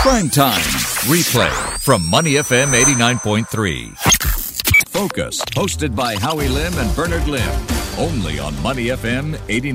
Prime Time. Replay from Money FM 89.3. Focus. Hosted by Howie Lim and Bernard Lim. Only on Money FM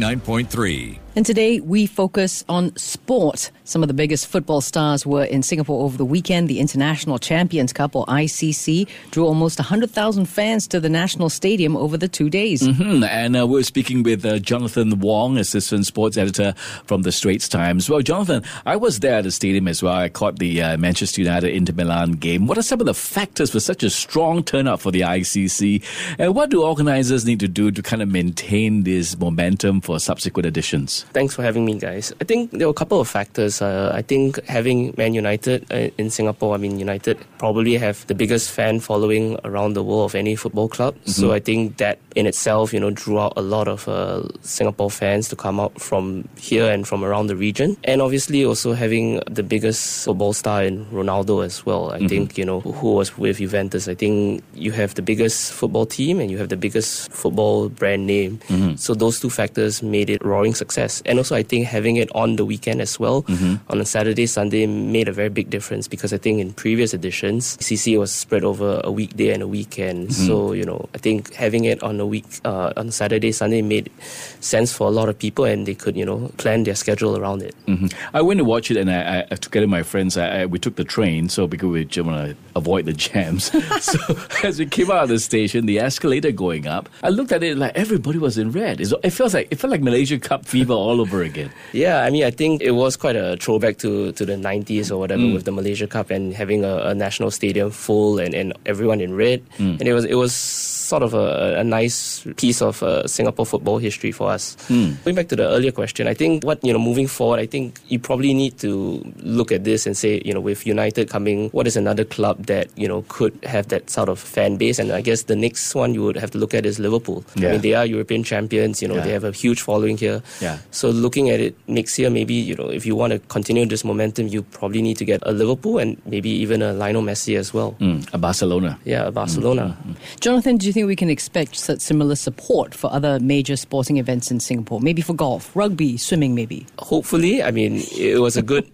89.3. And today we focus on sport. Some of the biggest football stars were in Singapore over the weekend. The International Champions Cup, or ICC, drew almost 100,000 fans to the National Stadium over the 2 days. And we're speaking with Jonathan Wong, Assistant Sports Editor from the Straits Times. Well, Jonathan, I was there at the stadium as well. I caught the Manchester United-Inter Milan game. What are some of the factors for such a strong turnout for the ICC? And what do organisers need to do to kind of maintain this momentum for subsequent editions? Thanks for having me, guys. I think there were a couple of factors. I think having Man United in Singapore, United probably have the biggest fan following around the world of any football club. Mm-hmm. So I think that in itself, drew out a lot of Singapore fans to come out from here and from around the region. And obviously also having the biggest football star in Ronaldo as well. I think, who was with Juventus. I think you have the biggest football team and you have the biggest football brand name. Mm-hmm. So those two factors made it roaring success. And also I think having it on the weekend as well, on a Saturday, Sunday, made a very big difference, because I think in previous editions, CC was spread over a weekday and a weekend. So, I think having it on a week, on Saturday, Sunday made sense for a lot of people, and they could, plan their schedule around it. I went to watch it, and I together with my friends, we took the train, so because we want to avoid the jams. So as we came out of the station, the escalator going up, I looked at it like everybody was in red. It felt like Malaysia Cup fever all over again. Yeah, I think it was quite a throwback to the 90s or whatever, with the Malaysia Cup and having a national stadium full and everyone in red. And it was sort of a nice piece of Singapore football history for us. Going back to the earlier question, I think moving forward, I think you probably need to look at this and say, with United coming, what is another club that, could have that sort of fan base? And I guess the next one you would have to look at is Liverpool. Yeah. They are European champions, they have a huge following here. Yeah. So looking at it next year, maybe, if you want to continue this momentum, you probably need to get a Liverpool and maybe even a Lionel Messi as well. A Barcelona. Yeah, a Barcelona. Jonathan, do you think we can expect such similar support for other major sporting events in Singapore? Maybe for golf, rugby, swimming, maybe? Hopefully. It was a good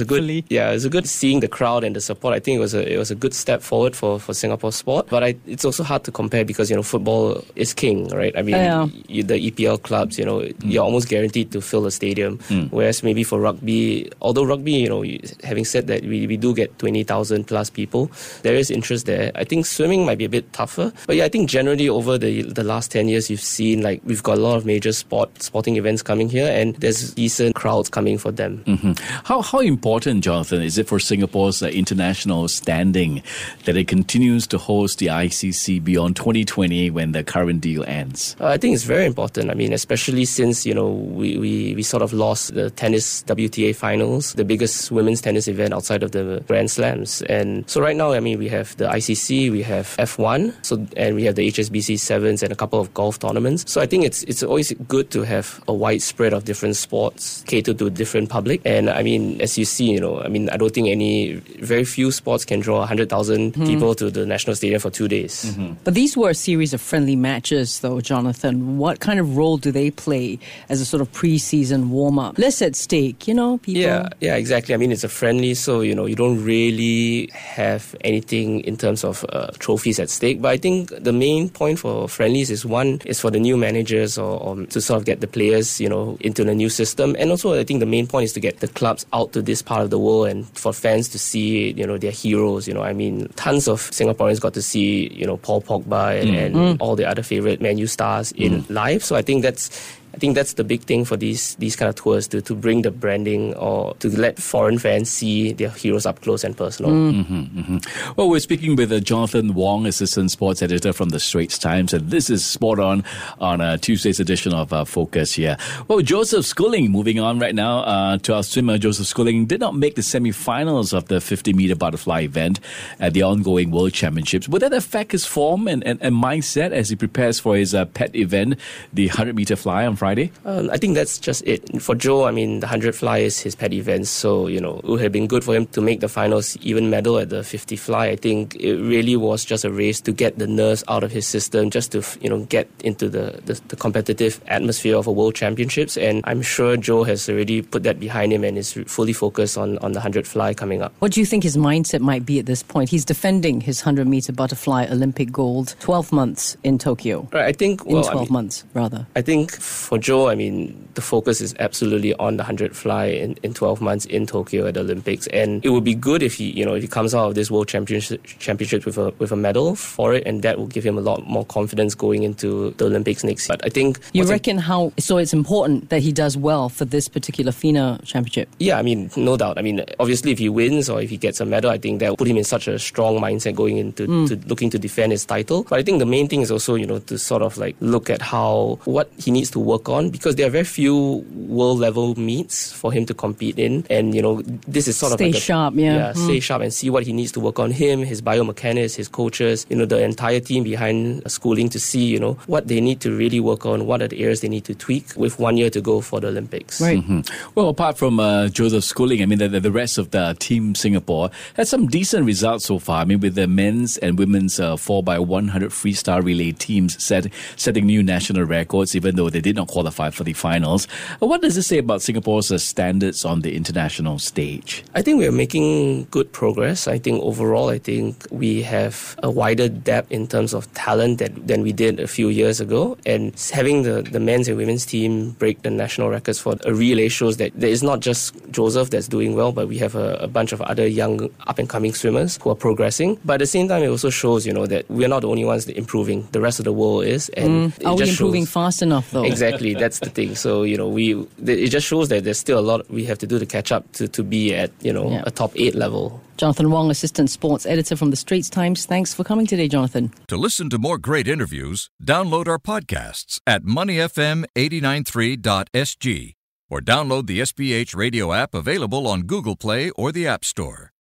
seeing the crowd and the support. I think it was a good step forward for Singapore sport. But it's also hard to compare because, football is king, right? The EPL clubs, you're almost guaranteed to fill a stadium. Whereas maybe for rugby, although rugby, having said that, we do get 20,000 plus people, there is interest there. I think swimming might be a bit tougher. But I think generally over the last 10 years, you've seen we've got a lot of major sporting events coming here, and there's decent crowds coming for them. How important, Jonathan, is it for Singapore's international standing that it continues to host the ICC beyond 2020 when the current deal ends? I think it's very important. Especially since, we sort of lost the tennis WTA finals, the biggest women's tennis event outside of the Grand Slams. And so right now, we have the ICC, we have F1, and we have the HSBC Sevens and a couple of golf tournaments. So I think it's always good to have a wide spread of different sports catered to a different public. And as you see, I don't think very few sports can draw 100,000 people to the National Stadium for 2 days. But these were a series of friendly matches, though, Jonathan. What kind of role do they play as a sort of pre-season warm-up? Less at stake, people. Yeah, exactly. It's a friendly, so, you don't really have anything in terms of trophies at stake. But I think the main point for friendlies is for the new managers or to sort of get the players, into the new system. And also, I think the main point is to get the clubs out to this part of the world and for fans to see, their heroes. Tons of Singaporeans got to see, Paul Pogba and all the other favourite Man U stars in live. So I think that's the big thing for these kind of tours, to bring the branding or to let foreign fans see their heroes up close and personal. Well, we're speaking with Jonathan Wong, Assistant Sports Editor from the Straits Times, and this is Sport On Tuesday's edition of Focus here. Well, Joseph Schooling, moving on right now to our swimmer. Joseph Schooling did not make the semi-finals of the 50-meter butterfly event at the ongoing World Championships. Would that affect his form and mindset as he prepares for his pet event, the 100-meter fly on Friday? Friday? I think that's just it. For Joe, I mean, the 100 fly is his pet event, so, it would have been good for him to make the finals, even medal at the 50 fly. I think it really was just a race to get the nerves out of his system, just to, get into the competitive atmosphere of a World Championships. And I'm sure Joe has already put that behind him and is fully focused on the 100 fly coming up. What do you think his mindset might be at this point? He's defending his 100-meter butterfly Olympic gold 12 months in Tokyo. Right, I think... In 12 months, rather. I think for Joe, the focus is absolutely on the 100 fly in 12 months in Tokyo at the Olympics. And it would be good if he, if he comes out of this World Championship with a medal for it, and that will give him a lot more confidence going into the Olympics next year. But I think... You reckon so it's important that he does well for this particular FINA championship? Yeah, no doubt. Obviously, if he wins or if he gets a medal, I think that will put him in such a strong mindset going into to looking to defend his title. But I think the main thing is also, to sort of look at what he needs to work on, because there are very few world level meets for him to compete in. And, this is sort of stay sharp, stay sharp and see what he needs to work on. Him, his biomechanics, his coaches, the entire team behind schooling, to see, what they need to really work on, what are the areas they need to tweak with 1 year to go for the Olympics. Right. Well, apart from Joseph Schooling, the rest of the Team Singapore had some decent results so far. With the men's and women's 4x100 freestyle relay teams setting new national records, even though they did not qualify for the finals. What does this say about Singapore's standards on the international stage? I think we're making good progress. I think overall, we have a wider depth in terms of talent than we did a few years ago. And having the men's and women's team break the national records for a relay shows that there is not just Joseph that's doing well, but we have a bunch of other young up-and-coming swimmers who are progressing. But at the same time, it also shows, that we're not the only ones that improving. The rest of the world is. And are we improving fast enough, though? Exactly, that's the thing. So, it just shows that there's still a lot we have to do to catch up to be at, a top 8 level. Jonathan Wong, Assistant Sports Editor from The Straits Times. Thanks for coming today, Jonathan. To listen to more great interviews, download our podcasts at moneyfm893.sg or download the SPH radio app available on Google Play or the App Store.